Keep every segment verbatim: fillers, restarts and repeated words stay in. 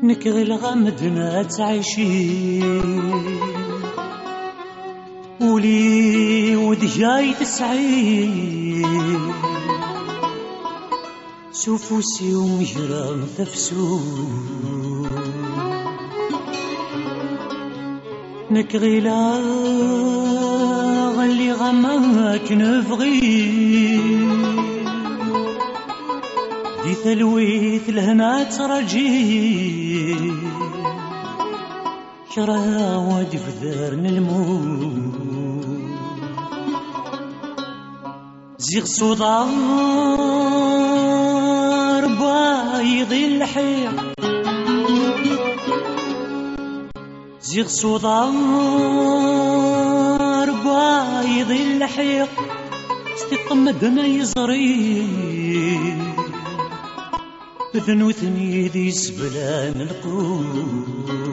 نكغي الغمد ما تعيشي ولي ودجاي تسعي سوفوسي ومجرى تفسو نكغي لا غلي غماك نفغي دي ثلويث لهنا ترجي كرها وادي في ذرن الموت زيغ صدار بايض الحيح زيغ صدار بايض الحيح استقمد ما يزري ذنوثني ذي سبلان القوم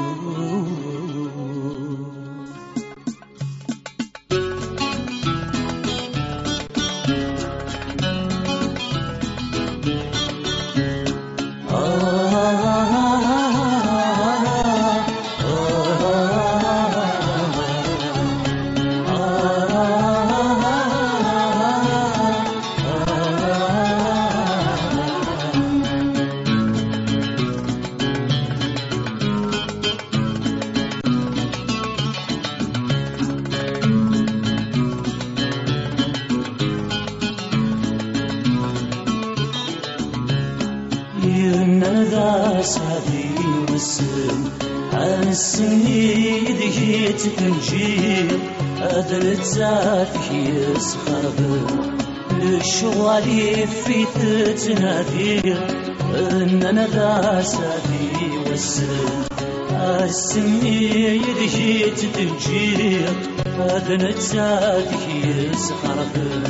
سادي والسم السنيد يتنجي أدرت زافي يسخرب للشوالي في تتنادي إننا ذا سادي والسم السنيد يتنجي أدرت زافي يسخرب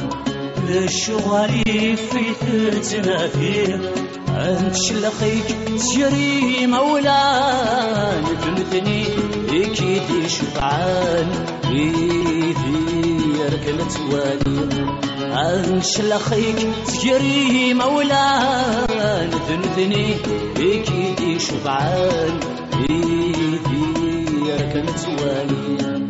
للشوالي في تتنادي أنت شلخيك تجري مولان بمثني كيدي شفعان إيدي ركلت والي أنت شلخيك تجري مولان بمثني كيدي شفعان إيدي ركلت والي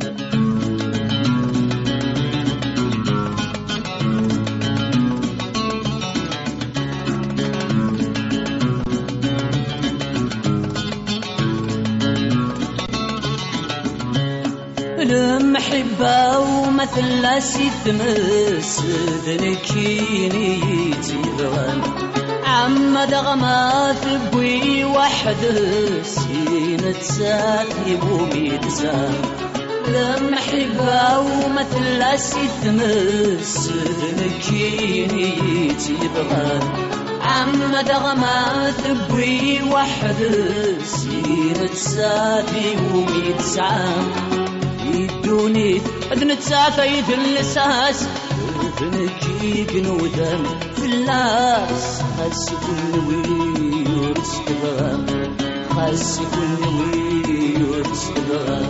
المحبة ومثل سيتمس ذنكيني تبغان عمد غماث بوي وحد سينة ساتي بوميد سان المحبة ومثل سيتمس ذنكيني تبغان عمد غماث بوي وحد سينة ساتي بوميد سان يدوني أدنى تسافي في اللساس ذنكي قنودان في اللاس خاس كل ويور استغام خاس كل ويور استغام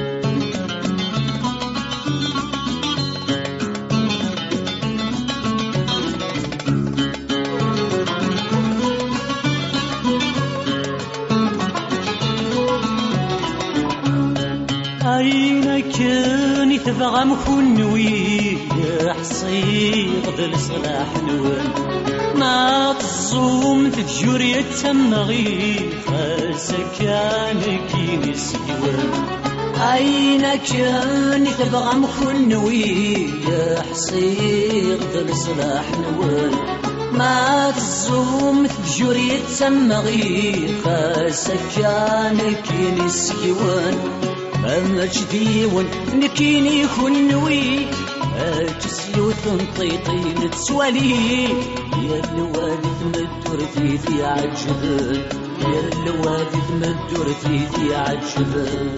كاني تبغى مخنوي حصيغ ذل صلاح نوال ما تزوم تفجر يتمغي فسكانك ينسيوال أين كاني تبغى مخنوي حصيغ ذل صلاح نوال ما تزوم تفجر يتمغي فسكانك ينسيوال أما جديون نكيني خنوي أجسلو تنطيطي نتسوالي يا الوالد مدور فيدي عجبان يا الوالد مدور فيدي عجبان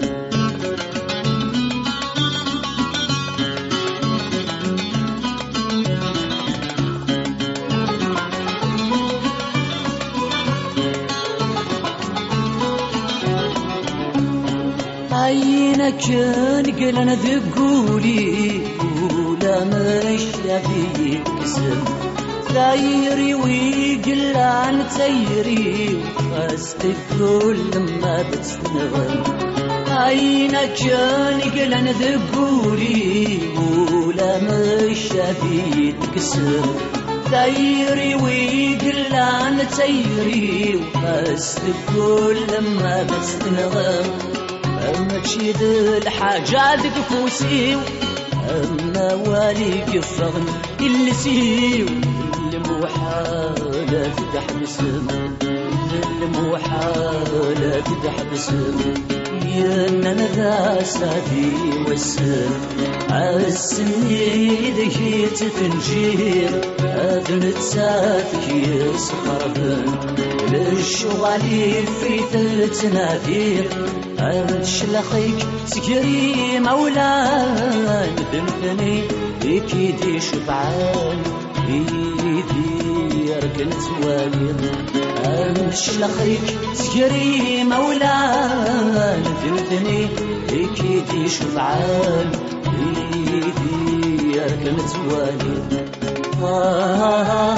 عينك نقلنا ذقولي ولا مش يبي يكسب دايري ويقلان تيري وخاستك كل ما بتنغم عينك نقلن ذبولي ولا مش بيتكسر دايري ويقلان تيري وخاستك كل ما بتنغم أما تشيد الحاجات كفوسي أما والي قفغن اللي سيو اللي مو حالة تحبس اللي مو حالة تحبس يا أنا سادي والسر عالسني ذي تفنجير أذن تسافك يسخربن للشغالي في ثلث نادير أرشلخيك سكري مولاي ذنبني يكيدي شبعان يدي يركن توالي أرشلخيك سكري مولاي ذنبني يكيدي شبعان يدي يركن توالي